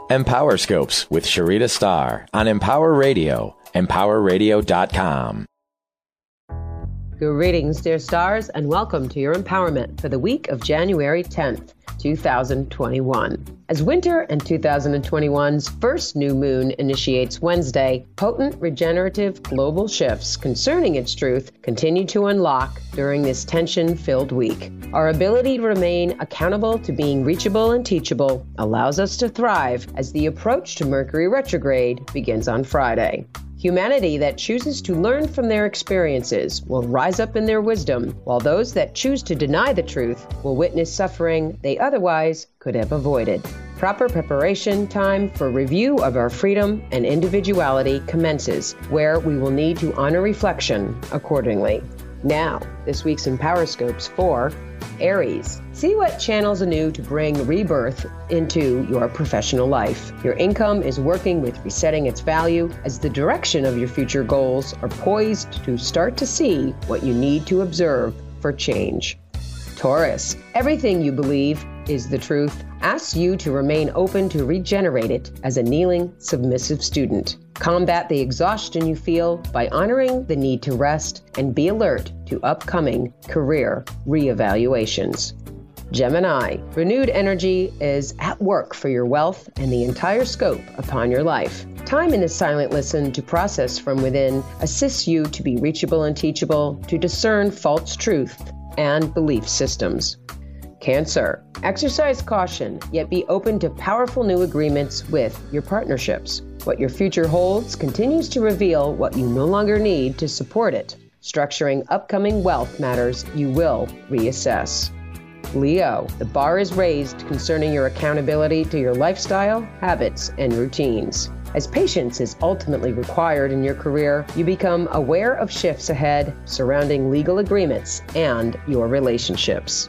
Empower Scopes with Sharita Starr on Empower Radio, empowerradio.com. Greetings, dear stars, and welcome to your empowerment for the week of January 10th, 2021. As winter and 2021's first new moon initiates Wednesday, potent regenerative global shifts concerning its truth continue to unlock during this tension-filled week. Our ability to remain accountable to being reachable and teachable allows us to thrive as the approach to Mercury retrograde begins on Friday. Humanity that chooses to learn from their experiences will rise up in their wisdom, while those that choose to deny the truth will witness suffering they otherwise could have avoided. Proper preparation time for review of our freedom and individuality commences, where we will need to honor reflection accordingly. Now, this week's Empower Scopes for Aries. See what channels anew to bring rebirth into your professional life. Your income is working with resetting its value as the direction of your future goals are poised to start to see what you need to observe for change. Taurus. Everything you believe is the truth asks you to remain open to regenerate it as a kneeling, submissive student. Combat the exhaustion you feel by honoring the need to rest and be alert to upcoming career reevaluations. Gemini, renewed energy is at work for your wealth and the entire scope upon your life. Time in a silent listen to process from within assists you to be reachable and teachable, to discern false truth and belief systems. Cancer, exercise caution, yet be open to powerful new agreements with your partnerships. What your future holds continues to reveal what you no longer need to support it. Structuring upcoming wealth matters you will reassess. Leo, the bar is raised concerning your accountability to your lifestyle, habits, and routines. As patience is ultimately required in your career, you become aware of shifts ahead surrounding legal agreements and your relationships.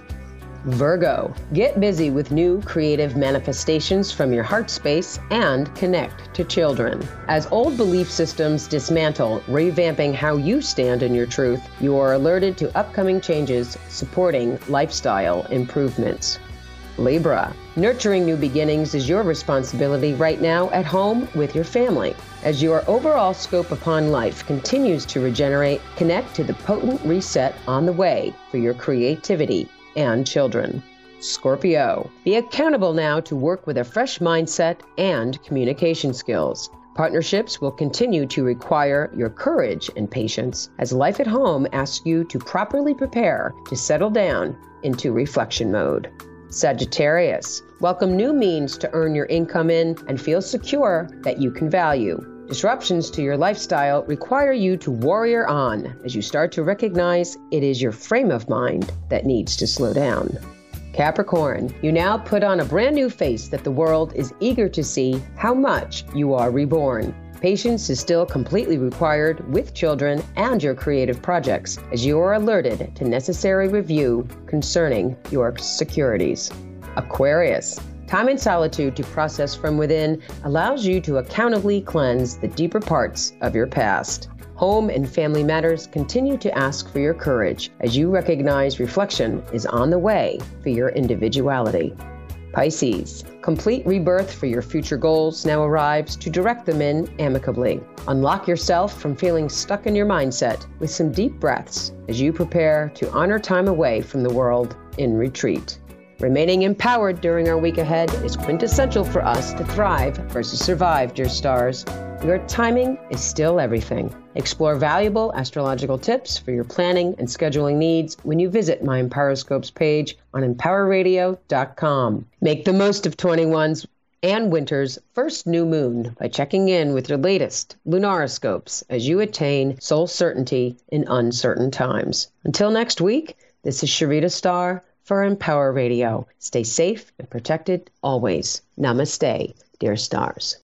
Virgo, get busy with new creative manifestations from your heart space and connect to children. As old belief systems dismantle, revamping how you stand in your truth, you are alerted to upcoming changes supporting lifestyle improvements. Libra, nurturing new beginnings is your responsibility right now at home with your family. As your overall scope upon life continues to regenerate, connect to the potent reset on the way for your creativity and children. Scorpio, be accountable now to work with a fresh mindset and communication skills. Partnerships will continue to require your courage and patience as life at home asks you to properly prepare to settle down into reflection mode. Sagittarius, welcome new means to earn your income in and feel secure that you can value. Disruptions to your lifestyle require you to warrior on as you start to recognize it is your frame of mind that needs to slow down. Capricorn, you now put on a brand new face that the world is eager to see how much you are reborn. Patience is still completely required with children and your creative projects as you are alerted to necessary review concerning your securities. Aquarius, time in solitude to process from within allows you to accountably cleanse the deeper parts of your past. Home and family matters continue to ask for your courage as you recognize reflection is on the way for your individuality. Pisces, complete rebirth for your future goals now arrives to direct them in amicably. Unlock yourself from feeling stuck in your mindset with some deep breaths as you prepare to honor time away from the world in retreat. Remaining empowered during our week ahead is quintessential for us to thrive versus survive, dear stars. Your timing is still everything. Explore valuable astrological tips for your planning and scheduling needs when you visit my Empowerscopes page on empowerradio.com. Make the most of 21's and winter's first new moon by checking in with your latest lunaroscopes as you attain soul certainty in uncertain times. Until next week, this is Sharita Starr for Empower Radio. Stay safe and protected always. Namaste, dear stars.